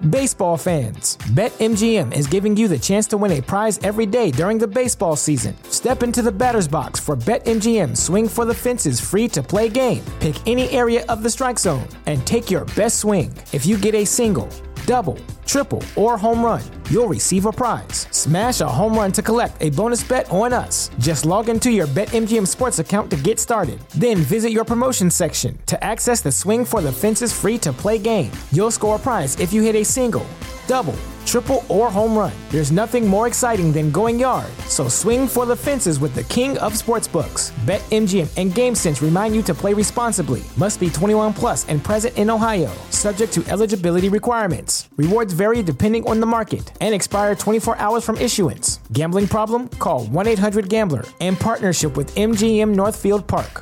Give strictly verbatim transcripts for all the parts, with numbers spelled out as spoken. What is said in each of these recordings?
Baseball fans, BetMGM is giving you the chance to win a prize every day during the baseball season. Step into the batter's box for BetMGM Swing for the Fences free-to-play game. Pick any area of the strike zone and take your best swing. If you get a single, double, triple, or home run, you'll receive a prize. Smash a home run to collect a bonus bet on us. Just log into your BetMGM Sports account to get started. Then visit your promotion section to access the Swing for the Fences free-to-play game. You'll score a prize if you hit a single, double, triple, or home run. There's nothing more exciting than going yard, so swing for the fences with the king of sportsbooks. BetMGM and GameSense remind you to play responsibly. Must be twenty-one plus and present in Ohio, subject to eligibility requirements. Rewards vary depending on the market and expire twenty-four hours from issuance. Gambling problem? Call one eight hundred gambler in partnership with M G M Northfield Park.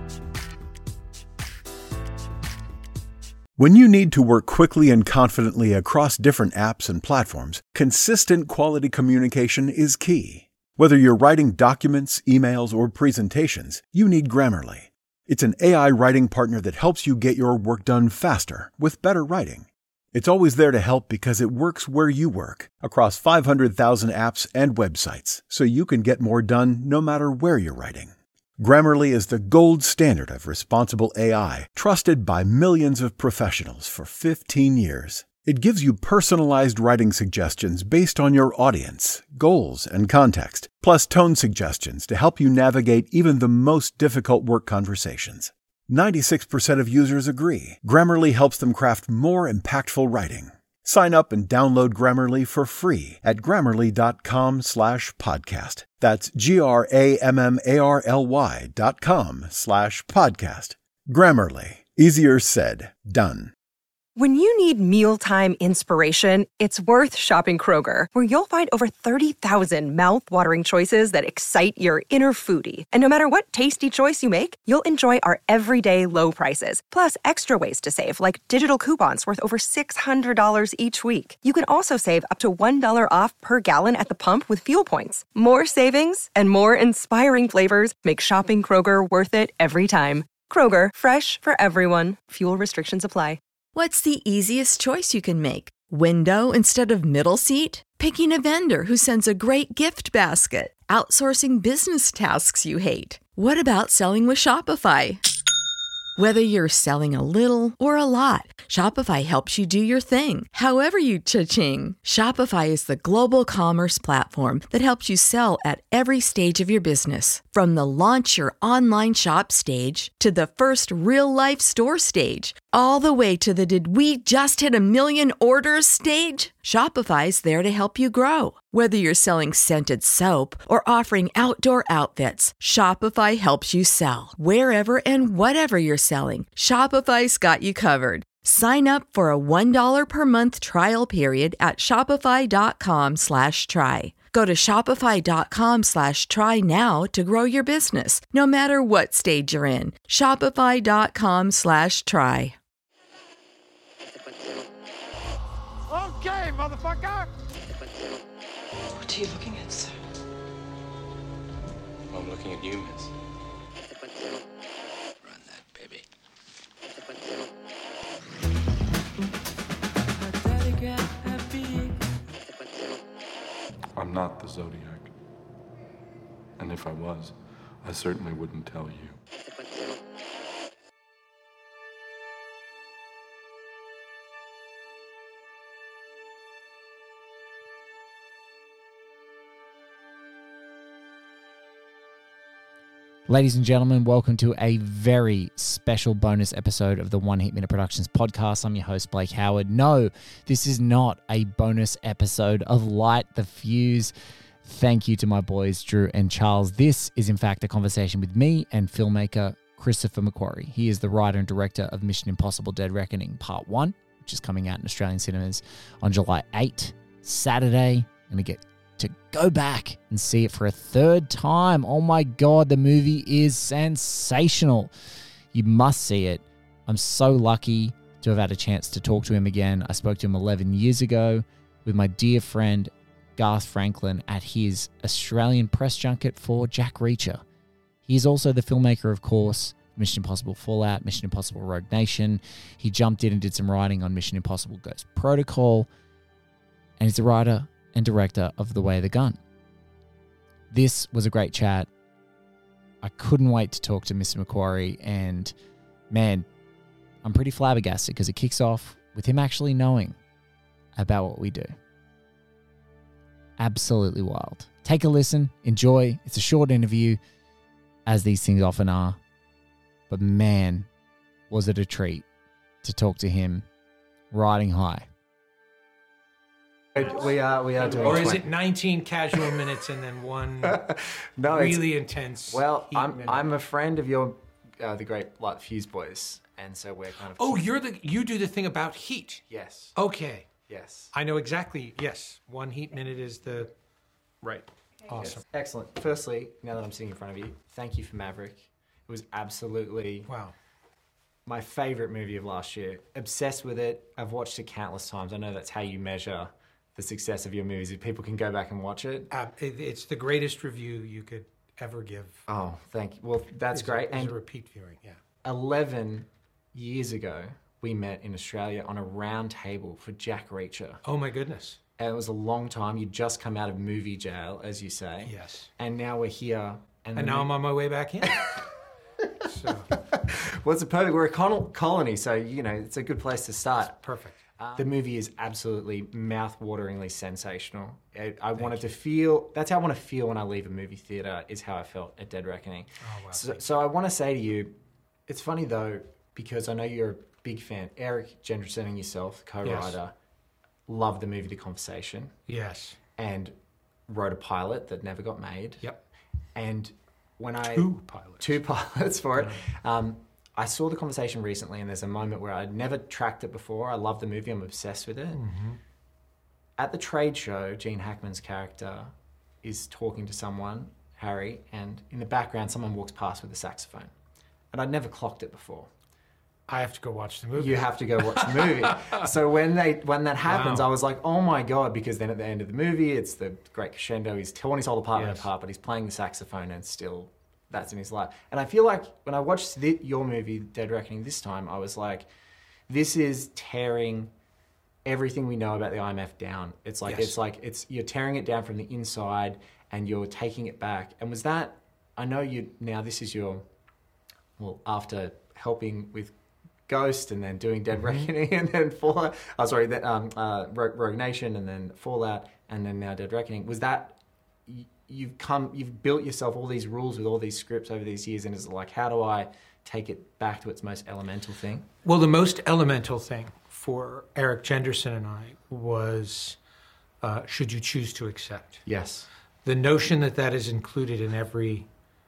When you need to work quickly and confidently across different apps and platforms, consistent quality communication is key. Whether you're writing documents, emails, or presentations, you need Grammarly. It's an A I writing partner that helps you get your work done faster with better writing. It's always there to help because it works where you work, across five hundred thousand apps and websites, so you can get more done no matter where you're writing. Grammarly is the gold standard of responsible A I, trusted by millions of professionals for fifteen years. It gives you personalized writing suggestions based on your audience, goals, and context, plus tone suggestions to help you navigate even the most difficult work conversations. ninety-six percent of users agree. Grammarly helps them craft more impactful writing. Sign up and download Grammarly for free at grammarly.com slash podcast. That's G-R-A-M-M-A-R-L-Y dot com slash podcast. Grammarly. Easier said, done. When you need mealtime inspiration, it's worth shopping Kroger, where you'll find over thirty thousand mouth-watering choices that excite your inner foodie. And no matter what tasty choice you make, you'll enjoy our everyday low prices, plus extra ways to save, like digital coupons worth over six hundred dollars each week. You can also save up to one dollar off per gallon at the pump with fuel points. More savings and more inspiring flavors make shopping Kroger worth it every time. Kroger, fresh for everyone. Fuel restrictions apply. What's the easiest choice you can make? Window instead of middle seat? Picking a vendor who sends a great gift basket? Outsourcing business tasks you hate? What about selling with Shopify? Whether you're selling a little or a lot, Shopify helps you do your thing, however you cha-ching. Shopify is the global commerce platform that helps you sell at every stage of your business. From the launch your online shop stage to the first real-life store stage, all the way to the did we just hit a million orders stage. Shopify's there to help you grow. Whether you're selling scented soap or offering outdoor outfits, Shopify helps you sell. Wherever and whatever you're selling, Shopify's got you covered. Sign up for a one dollar per month trial period at shopify.com slash try. Go to shopify.com slash try now to grow your business, no matter what stage you're in. Shopify.com slash try. Okay, motherfucker! What are you looking at, sir? I'm looking at you, miss. Run that, baby. I'm not the Zodiac. And if I was, I certainly wouldn't tell you. Ladies and gentlemen, welcome to a very special bonus episode of the One Heat Minute Productions podcast. I'm your host, Blake Howard. No, this is not a bonus episode of Light the Fuse. Thank you to my boys, Drew and Charles. This is, in fact, a conversation with me and filmmaker Christopher McQuarrie. He is the writer and director of Mission Impossible Dead Reckoning Part one, which is coming out in Australian cinemas on July eighth, Saturday. I'm going to get to go back and see it for a third time. Oh my God, the movie is sensational. You must see it. I'm so lucky to have had a chance to talk to him again. I spoke to him eleven years ago with my dear friend Garth Franklin at his Australian press junket for Jack Reacher. He is also the filmmaker, of course, Mission Impossible Fallout, Mission Impossible Rogue Nation. He jumped in and did some writing on Mission Impossible Ghost Protocol. And he's the writer and director of The Way of the Gun. This was a great chat. I couldn't wait to talk to Mister McQuarrie, and man, I'm pretty flabbergasted because it kicks off with him actually knowing about what we do. Absolutely wild. Take a listen, enjoy. It's a short interview, as these things often are. But man, was it a treat to talk to him riding high. We are we are doing. Or is twenty it nineteen casual minutes and then one no, really intense? Well, heat I'm minute? I'm a friend of your uh, the great Light the Fuse boys, and so we're kind of. Oh, you're the you do the thing about heat. Yes. Okay. Yes. I know exactly. Yes, one heat minute is the right. Awesome. Yes. Excellent. Firstly, now that I'm sitting in front of you, thank you for Maverick. It was absolutely wow. My favorite movie of last year. Obsessed with it. I've watched it countless times. I know that's how you measure the success of your movies. If people can go back and watch it. Uh, it it's the greatest review you could ever give. Oh, thank you. Well, that's it's great. A, it's and a repeat viewing, yeah. eleven years ago, we met in Australia on a round table for Jack Reacher. Oh my goodness. And it was a long time. You'd just come out of movie jail, as you say. Yes. And now we're here. And, and now I'm on my way back in. so. Well, it's a perfect, we're a col- colony, so, you know, it's a good place to start. It's perfect. Uh, the movie is absolutely mouth-wateringly sensational. I, I wanted to feel, that's how I want to feel when I leave a movie theater, is how I felt at Dead Reckoning. Oh, wow. So, so I want to say to you, it's funny though, because I know you're a big fan. Eric Jendresen and yourself, co-writer, yes. loved the movie The Conversation. Yes. And wrote a pilot that never got made. Yep. And when I... Two pilots. Two pilots for it. Yeah. Um, I saw The Conversation recently, and there's a moment where I'd never tracked it before. I love the movie. I'm obsessed with it. Mm-hmm. At the trade show, Gene Hackman's character is talking to someone, Harry, and in the background, someone walks past with a saxophone. And I'd never clocked it before. I have to go watch the movie. You have to go watch the movie. So when they when that happens, wow. I was like, oh my God, because then at the end of the movie, it's the great crescendo. He's torn his whole apartment yes. apart, but he's playing the saxophone and still that's in his life. And I feel like when I watched the, your movie, Dead Reckoning, this time, I was like, this is tearing everything we know about the I M F down. It's like, yes. it's like, it's you're tearing it down from the inside and you're taking it back. And was that, I know you, now this is your, well, after helping with Ghost and then doing Dead mm-hmm. Reckoning and then Fallout, oh sorry, that, um, uh, Rogue, Rogue Nation and then Fallout and then now Dead Reckoning. Was that, y- you've come, you've built yourself all these rules with all these scripts over these years and it's like, how do I take it back to its most elemental thing? Well, the most elemental thing for Eric Jendresen and I was, uh, should you choose to accept? Yes. The notion that that is included in every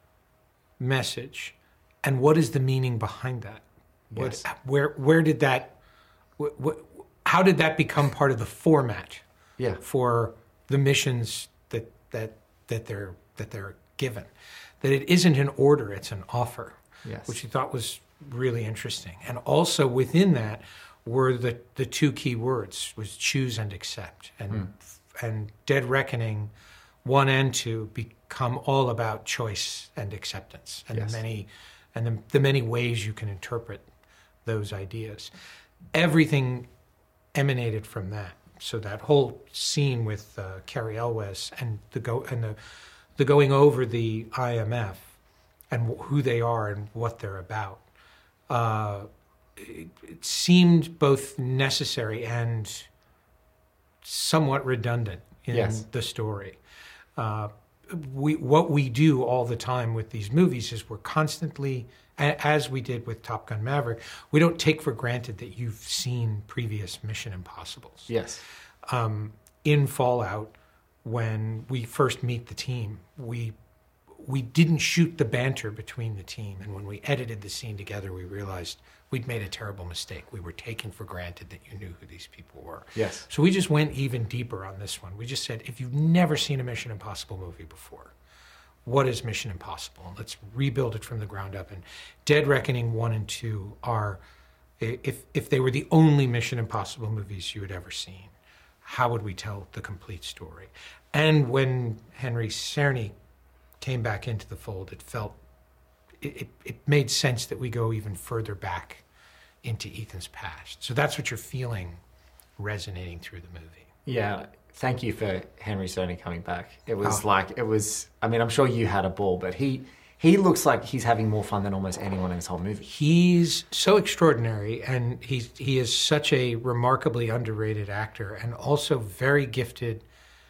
message, and what is the meaning behind that? Yes. What, where where did that? What, what, how did that become part of the format? Yeah. For the missions that that that they're that they're given, that it isn't an order; it's an offer. Yes. Which he thought was really interesting, and also within that were the the two key words was choose and accept, and mm. and Dead Reckoning, one and two become all about choice and acceptance, and yes. the many and the, the many ways you can interpret those ideas. Everything emanated from that. So that whole scene with uh, Cary Elwes and the go and the the going over the I M F and who they are and what they're about, uh, it, it seemed both necessary and somewhat redundant in yes. the story. Uh, we what we do all the time with these movies is we're constantly, as we did with Top Gun Maverick, we don't take for granted that you've seen previous Mission Impossibles. Yes. Um, in Fallout, when we first meet the team, we we didn't shoot the banter between the team, and when we edited the scene together, we realized we'd made a terrible mistake. We were taking for granted that you knew who these people were. Yes. So we just went even deeper on this one. We just said, if you've never seen a Mission Impossible movie before, what is Mission Impossible? Let's rebuild it from the ground up. And Dead Reckoning one and two are, if if they were the only Mission Impossible movies you had ever seen, how would we tell the complete story? And when Henry Czerny came back into the fold, it felt it, it made sense that we go even further back into Ethan's past. So that's what you're feeling resonating through the movie. Yeah. Thank you for Henry Stoney coming back. It was Oh. like, it was, I mean, I'm sure you had a ball, but he he looks like he's having more fun than almost anyone in this whole movie. He's so extraordinary, and he's, he is such a remarkably underrated actor, and also very gifted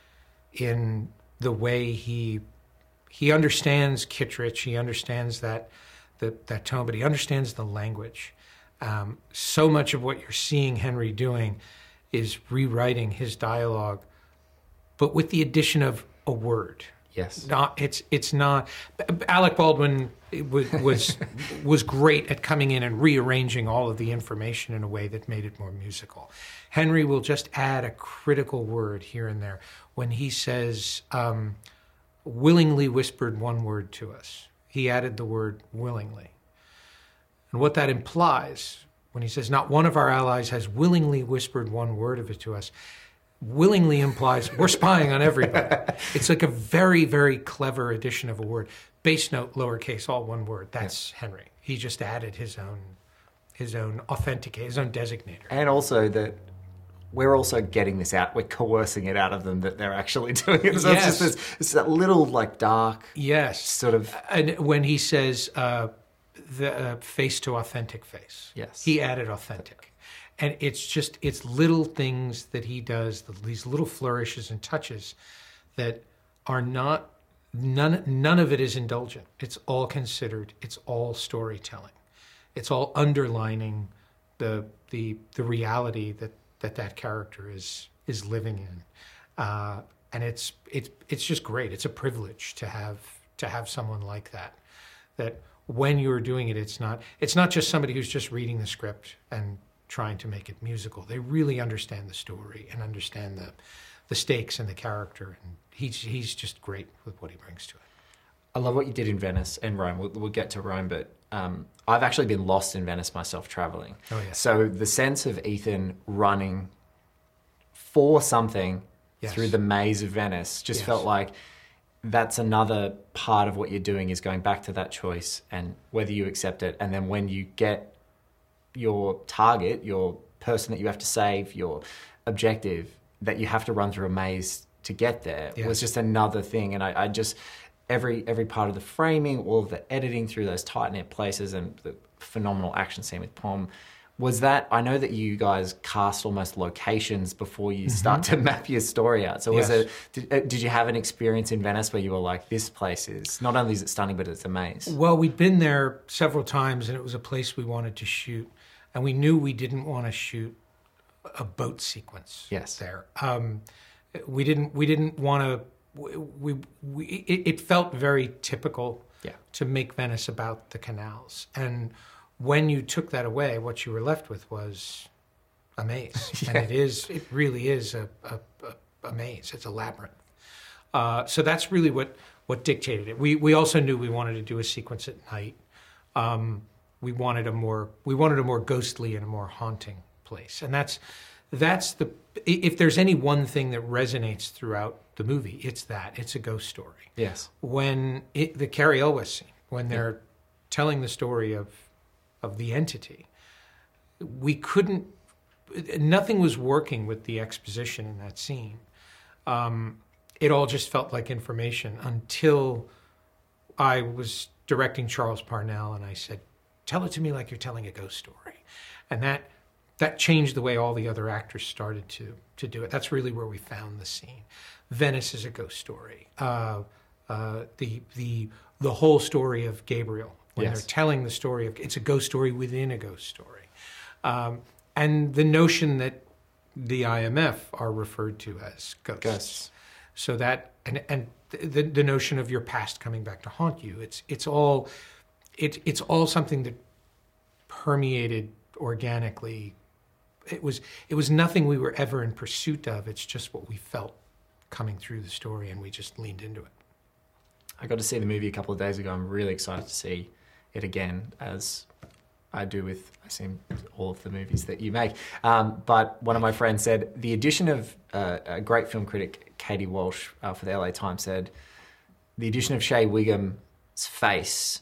in the way he he understands Kittredge. He understands that the, that tone, but he understands the language. Um, so much of what you're seeing Henry doing is rewriting his dialogue, but with the addition of a word. Yes. Not it's it's not. Alec Baldwin was was was great at coming in and rearranging all of the information in a way that made it more musical. Henry will just add a critical word here and there when he says, um, "willingly whispered one word to us." He added the word "willingly," and what that implies when he says, "Not one of our allies has willingly whispered one word of it to us." Willingly implies we're spying on everybody. It's like a very, very clever addition of a word. Base note, lowercase, all one word. That's Henry. He just added his own, his own authenticator, his own designator. And also that we're also getting this out. We're coercing it out of them that they're actually doing it. So Yes. it's just this, it's that little like dark, yes, sort of. And when he says uh, the uh, face to authentic face, Yes. he added authentic. And it's just, it's little things that he does, these little flourishes and touches that are not, none, none of it is indulgent. It's all considered. It's all storytelling. It's all underlining the the the reality that that, that character is is living in. Uh, and it's it's it's just great. It's a privilege to have to have someone like that. That when you're doing it, it's not it's not just somebody who's just reading the script and trying to make it musical. They really understand the story and understand the the stakes and the character, and he's he's just great with what he brings to it. I love what you did in Venice and Rome. We'll, we'll get to Rome, but um, I've actually been lost in Venice myself traveling. Oh, yeah. So the sense of Ethan running for something Yes. through the maze of Venice just Yes. felt like that's another part of what you're doing is going back to that choice and whether you accept it. And then when you get your target, your person that you have to save, your objective, that you have to run through a maze to get there Yes. was just another thing. And I, I just, every every part of the framing, all of the editing through those tight knit places and the phenomenal action scene with Pom, was that, I know that you guys cast almost locations before you start to map your story out. So was Yes. it, did, uh, did you have an experience in Venice where you were like, this place is, not only is it stunning, but it's a maze? Well, we'd been there several times, and it was a place we wanted to shoot, and we knew we didn't want to shoot a boat sequence. Yes. There, um, we didn't. We didn't want to. We, we it, it felt very typical. Yeah. To make Venice about the canals, and when you took that away, what you were left with was a maze, Yeah. and it is. It really is a a, a, a maze. It's a labyrinth. Uh, so that's really what what dictated it. We we also knew we wanted to do a sequence at night. Um, we wanted a more we wanted a more ghostly and a more haunting place, and that's that's the if there's any one thing that resonates throughout the movie, it's that it's a ghost story. Yes. When it, the Cary Elwes scene, when they're telling the story of of the entity, we couldn't. Nothing was working with the exposition in that scene. Um, it all just felt like information until I was directing Charles Parnell, and I said, "Tell it to me like you're telling a ghost story," and that that changed the way all the other actors started to to do it. That's really where we found the scene. Venice is a ghost story. Uh, uh, the the the whole story of Gabriel, when Yes. they're telling the story of, it's a ghost story within a ghost story, um, and the notion that the I M F are referred to as ghosts. Ghosts. So that and and the the notion of your past coming back to haunt you. It's it's all it it's all something that permeated organically. It was it was nothing we were ever in pursuit of. It's just what we felt coming through the story, and we just leaned into it. I got to see the movie a couple of days ago. I'm really excited to see it again, as I do with, I assume, all of the movies that you make. Um, but one of my friends said, the addition of uh, a great film critic, Katie Walsh, uh, for the L A Times, said, the addition of Shea Whigham's face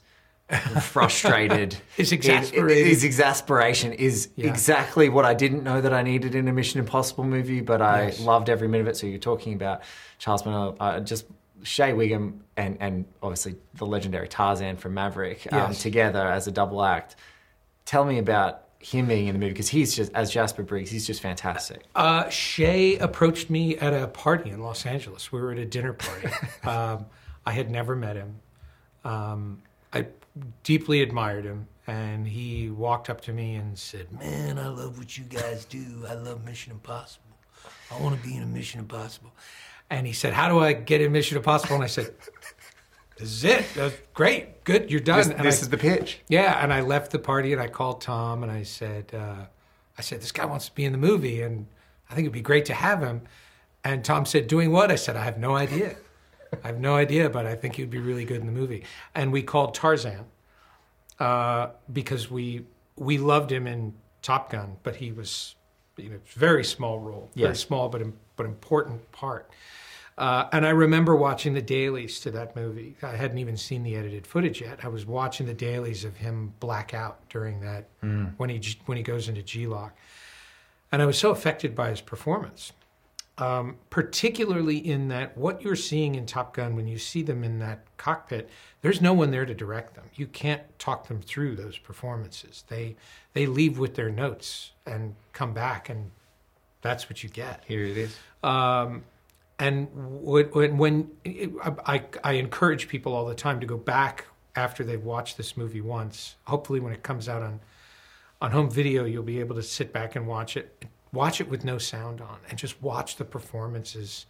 frustrated. His exasperated. His exasperation is Yeah. exactly what I didn't know that I needed in a Mission Impossible movie, but I Yes. loved every minute of it. So you're talking about Charles Miller, uh, just Shea Wiggum and, and obviously the legendary Tarzan from Maverick um, Yes. together as a double act. Tell me about him being in the movie, because he's just, as Jasper Briggs, he's just fantastic. Uh, Shea approached me at a party in Los Angeles. We were at a dinner party. um, I had never met him. Um, I deeply admired him, and he walked up to me and said, "Man, I love what you guys do. I love Mission Impossible. I want to be in a Mission Impossible." And he said, "How do I get in Mission Impossible?" And I said, "This is it. That's great. Good. You're done." This, and this I, is the pitch. Yeah, and I left the party and I called Tom and I said, uh, I said, "This guy wants to be in the movie and I think it'd be great to have him." And Tom said, "Doing what?" I said, "I have no idea. I have no idea, but I think he'd be really good in the movie." And we called Tarzan uh, because we we loved him in Top Gun, but he was, you know, very small role, very Yes. small but but important part. Uh, and I remember watching the dailies to that movie. I hadn't even seen the edited footage yet. I was watching the dailies of him black out during that, Mm. when he when he goes into G-Lock. And I was so affected by his performance, um, particularly in that what you're seeing in Top Gun, when you see them in that cockpit, there's no one there to direct them. You can't talk them through those performances. They they leave with their notes and come back, and that's what you get. Here it is. Um, and when, when I, I encourage people all the time to go back after they've watched this movie once. Hopefully, when it comes out on on home video, you'll be able to sit back and watch it. Watch it with no sound on, and just watch the performances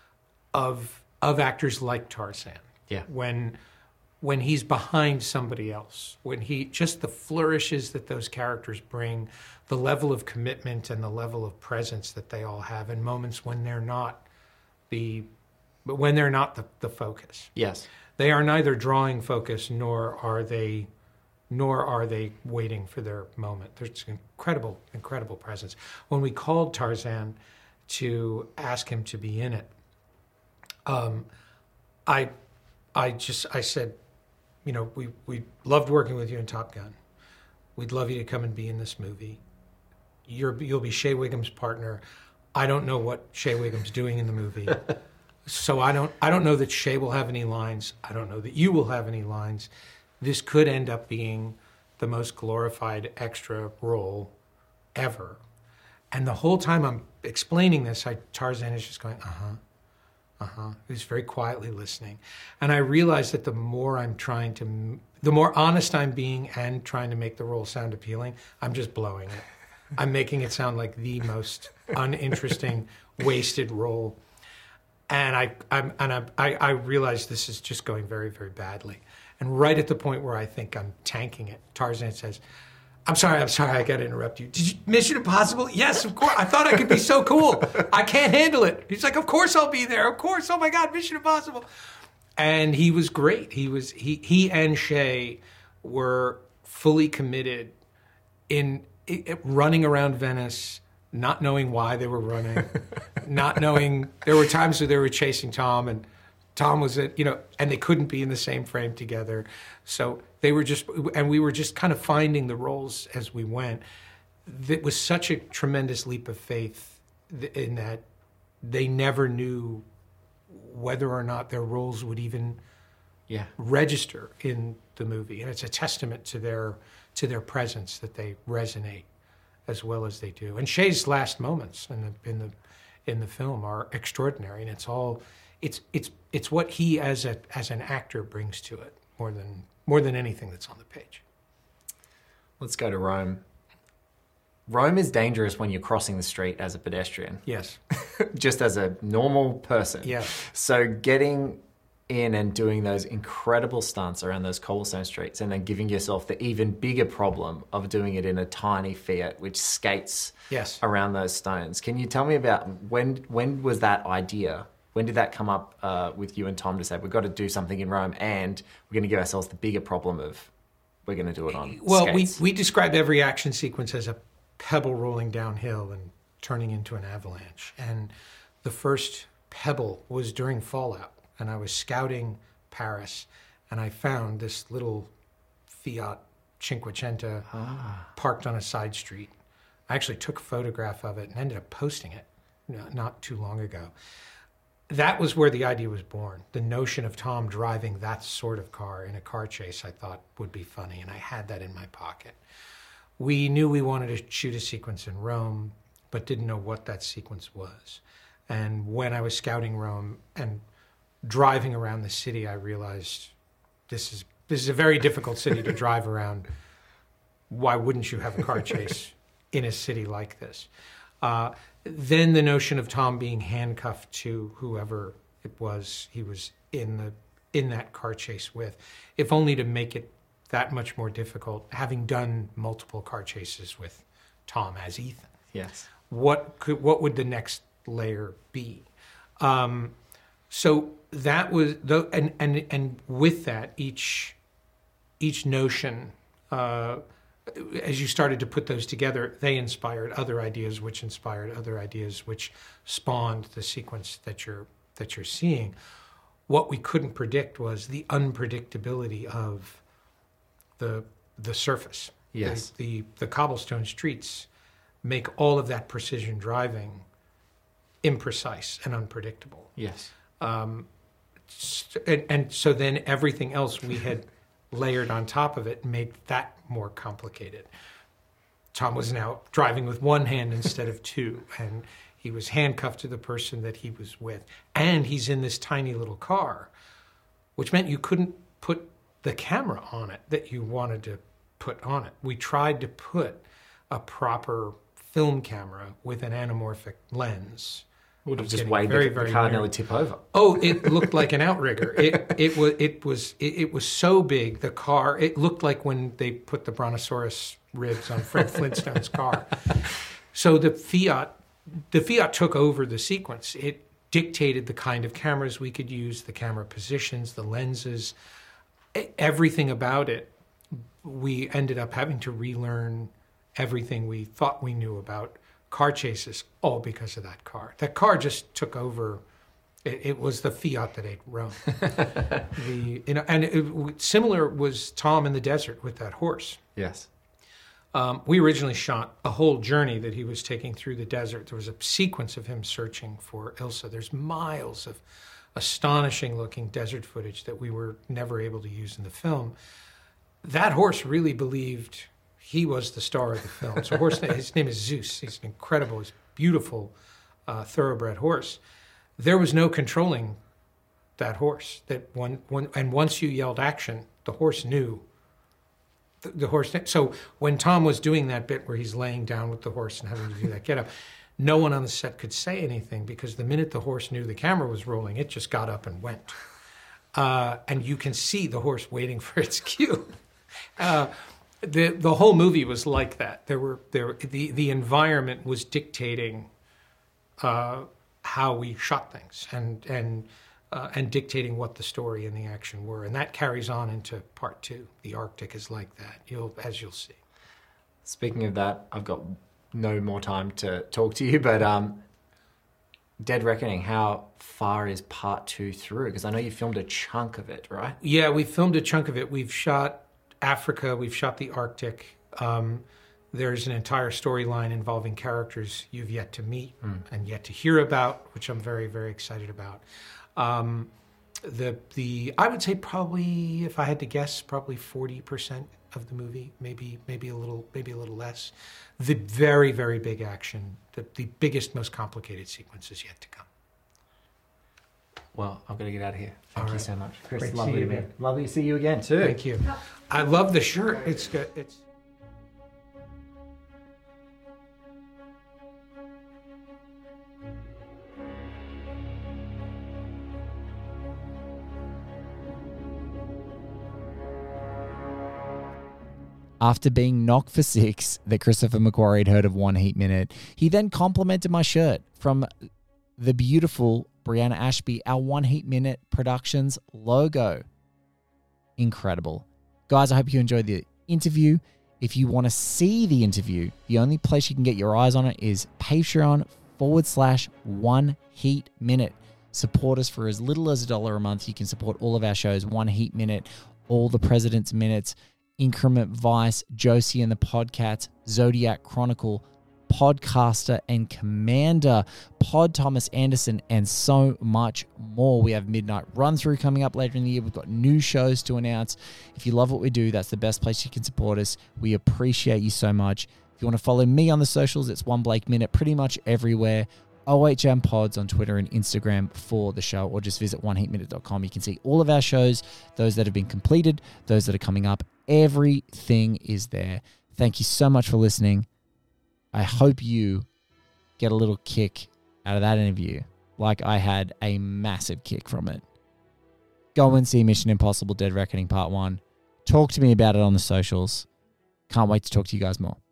of of actors like Tarzan. Yeah. When when he's behind somebody else, when he just the flourishes that those characters bring, the level of commitment and the level of presence that they all have in moments when they're not the but when they're not the, the focus. Yes. They are neither drawing focus nor are they nor are they waiting for their moment. There's incredible, incredible presence. When we called Tarzan to ask him to be in it, um, I I just I said, you know, we, we loved working with you in Top Gun. We'd love you to come and be in this movie. You're, you'll be Shea Wiggum's partner. I don't know what Shea Wiggum's doing in the movie. So I don't I don't know that Shea will have any lines. I don't know that you will have any lines. This could end up being the most glorified extra role ever. And the whole time I'm explaining this, I, Tarzan is just going, uh-huh. Uh-huh. He's very quietly listening. And I realize that the more I'm trying to, the more honest I'm being and trying to make the role sound appealing, I'm just blowing it. I'm making it sound like the most uninteresting, wasted role. And I, I'm, and I, I, I realize this is just going very, very badly. And right at the point where I think I'm tanking it, Tarzan says, I'm sorry, I'm sorry, I gotta interrupt you. Did you, Mission Impossible? Yes, of course. I thought I could be so cool. I can't handle it. He's like, of course I'll be there. Of course. Oh my God, Mission Impossible. And he was great. He was, he, he and Shea were fully committed in it, running around Venice, not knowing why they were running, not knowing, there were times where they were chasing Tom and Tom was at, you know, and they couldn't be in the same frame together. So they were just, and we were just kind of finding the roles as we went. It was such a tremendous leap of faith in that they never knew whether or not their roles would even yeah. register in the movie. And it's a testament to their to their presence that they resonate as well as they do. And Shea's last moments in the in the in the film are extraordinary, and it's all it's it's it's what he as a as an actor brings to it more than more than anything that's on the page. Let's go to Rome. Rome is dangerous when you're crossing the street as a pedestrian. Yes. Just as a normal person. Yeah. So getting in and doing those incredible stunts around those cobblestone streets and then giving yourself the even bigger problem of doing it in a tiny Fiat which skates yes. around those stones. Can you tell me about when when was that idea? When did that come up uh, with you and Tom to say, we've got to do something in Rome and we're going to give ourselves the bigger problem of we're going to do it on well, skates? we, we describe every action sequence as a pebble rolling downhill and turning into an avalanche. And the first pebble was during Fallout. And I was scouting Paris, and I found this little Fiat Cinquecento Ah. parked on a side street. I actually took a photograph of it and ended up posting it no- not too long ago. That was where the idea was born. The notion of Tom driving that sort of car in a car chase I thought would be funny, and I had that in my pocket. We knew we wanted to shoot a sequence in Rome, but didn't know what that sequence was. And when I was scouting Rome and driving around the city, I realized this is this is a very difficult city to drive around. Why wouldn't you have a car chase in a city like this? Uh, then the notion of Tom being handcuffed to whoever it was he was in the in that car chase with, if only to make it that much more difficult, having done multiple car chases with Tom as Ethan. Yes. What could what would the next layer be? Um, so that was the and and and with that each each notion. Uh, As you started to put those together, they inspired other ideas, which inspired other ideas, which spawned the sequence that you're that you're seeing. What we couldn't predict was the unpredictability of the the surface. Yes. The the, the cobblestone streets make all of that precision driving imprecise and unpredictable. Yes. Um, and, and so then everything else we had layered on top of it made that more complicated. Tom was now driving with one hand instead of two, and he was handcuffed to the person that he was with. And he's in this tiny little car, which meant you couldn't put the camera on it that you wanted to put on it. We tried to put a proper film camera with an anamorphic lens. Would have I'm just getting weighed very, the, very the car near. nearly tip over. Oh, it looked like an outrigger. It it was it was it, it was so big. The car. It looked like when they put the brontosaurus ribs on Fred Flintstone's car. So the Fiat, the Fiat took over the sequence. It dictated the kind of cameras we could use, the camera positions, the lenses, everything about it. We ended up having to relearn everything we thought we knew about car chases, all because of that car. That car just took over. It, it was the Fiat that ate Rome. the you know, and it, similar was Tom in the desert with that horse. Yes. Um, we originally shot a whole journey that he was taking through the desert. There was a sequence of him searching for Ilsa. There's miles of astonishing-looking desert footage that we were never able to use in the film. That horse really believed he was the star of the film. So horse, his name is Zeus. He's an incredible, he's beautiful, uh, thoroughbred horse. There was no controlling that horse. That one, one, and once you yelled action, the horse knew. The, the horse. So when Tom was doing that bit where he's laying down with the horse and having to do that get up, no one on the set could say anything because the minute the horse knew the camera was rolling, it just got up and went. Uh, and you can see the horse waiting for its cue. Uh, the the whole movie was like that. There were there the the environment was dictating uh, how we shot things and and uh, and dictating what the story and the action were, and that carries on into part two. The Arctic is like that. You'll as you'll see. Speaking of that, I've got no more time to talk to you, but um, Dead Reckoning, how far is part two through? Because I know you filmed a chunk of it, right? Yeah, we filmed a chunk of it. We've shot Africa, we've shot the Arctic. Um, there's an entire storyline involving characters you've yet to meet mm. and yet to hear about, which I'm very, very excited about. Um, the the I would say probably, if I had to guess, probably forty percent of the movie, maybe maybe a little maybe a little less. The very, very big action, the, the biggest, most complicated sequence is yet to come. Well, I'm going to get out of here. Thank All you right. so much. Chris, Great to lovely see to you meet. again. Lovely to see you again, too. Thank you. I love the shirt. It's good. It's. After being knocked for six that Christopher McQuarrie had heard of One Heat Minute, he then complimented my shirt from the beautiful Brianna Ashby, our One Heat Minute Productions logo. Incredible. Guys, I hope you enjoyed the interview. If you want to see the interview, the only place you can get your eyes on it is Patreon forward slash One Heat Minute. Support us for as little as a dollar a month. You can support all of our shows, One Heat Minute, all the President's Minutes, Increment Vice, Josie and the Podcasts, Zodiac Chronicle, Podcaster and Commander, Pod Thomas Anderson, and so much more. We have Midnight Run Through coming up later in the year. We've got new shows to announce. If you love what we do, that's the best place you can support us. We appreciate you so much. If you want to follow me on the socials, it's One Blake Minute pretty much everywhere. O H M Pods on Twitter and Instagram for the show, or just visit one heat minute dot com. You can see all of our shows, those that have been completed, those that are coming up. Everything is there. Thank you so much for listening. I hope you get a little kick out of that interview, like I had a massive kick from it. Go and see Mission Impossible Dead Reckoning Part one. Talk to me about it on the socials. Can't wait to talk to you guys more.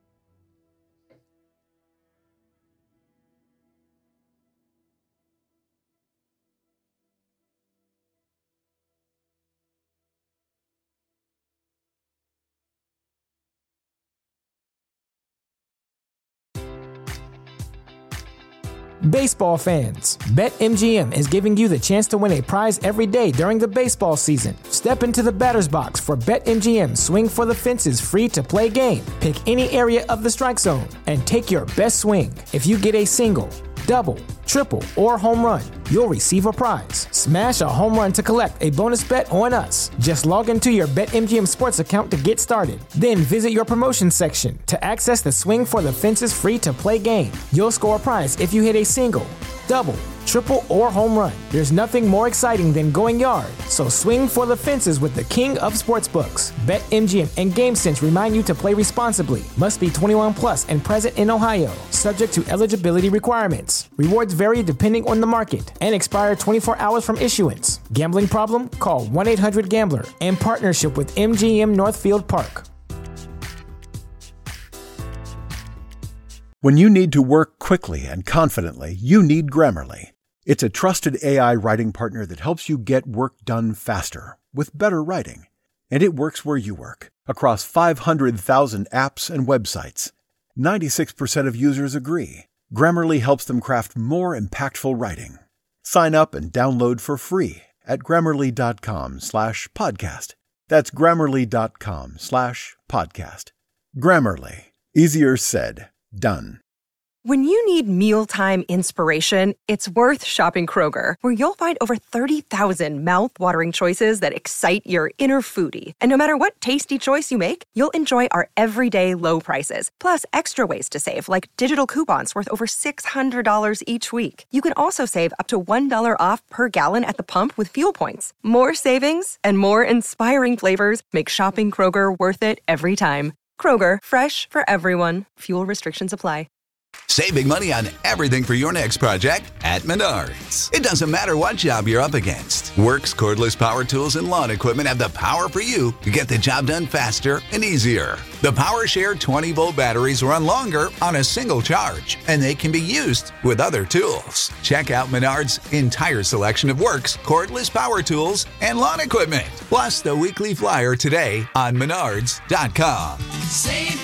Baseball fans, BetMGM is giving you the chance to win a prize every day during the baseball season. Step into the batter's box for BetMGM Swing for the Fences free-to-play game. Pick any area of the strike zone and take your best swing. If you get a single, double, triple, or home run, you'll receive a prize. Smash a home run to collect a bonus bet on us. Just log into your BetMGM Sports account to get started. Then visit your promotion section to access the Swing for the Fences free-to-play game. You'll score a prize if you hit a single, double, triple, or home run. There's nothing more exciting than going yard, so swing for the fences with the king of sportsbooks. BetMGM and GameSense remind you to play responsibly. Must be twenty-one plus and present in Ohio. Subject to eligibility requirements. Rewards vary depending on the market and expire twenty-four hours from issuance. Gambling problem? Call one eight hundred gambler in partnership with M G M Northfield Park. When you need to work quickly and confidently, you need Grammarly. It's a trusted A I writing partner that helps you get work done faster, with better writing. And it works where you work, across five hundred thousand apps and websites. ninety-six percent of users agree. Grammarly helps them craft more impactful writing. Sign up and download for free at grammarly.com slash podcast. That's grammarly.com slash podcast. Grammarly. Easier said, done. When you need mealtime inspiration, it's worth shopping Kroger, where you'll find over thirty thousand mouth-watering choices that excite your inner foodie. And no matter what tasty choice you make, you'll enjoy our everyday low prices, plus extra ways to save, like digital coupons worth over six hundred dollars each week. You can also save up to one dollar off per gallon at the pump with fuel points. More savings and more inspiring flavors make shopping Kroger worth it every time. Kroger, fresh for everyone. Fuel restrictions apply. Save big money on everything for your next project at Menards. It doesn't matter what job you're up against. Works, cordless power tools, and lawn equipment have the power for you to get the job done faster and easier. The PowerShare twenty-volt batteries run longer on a single charge, and they can be used with other tools. Check out Menards' entire selection of Works, cordless power tools, and lawn equipment. Plus the weekly flyer today on Menards dot com. Save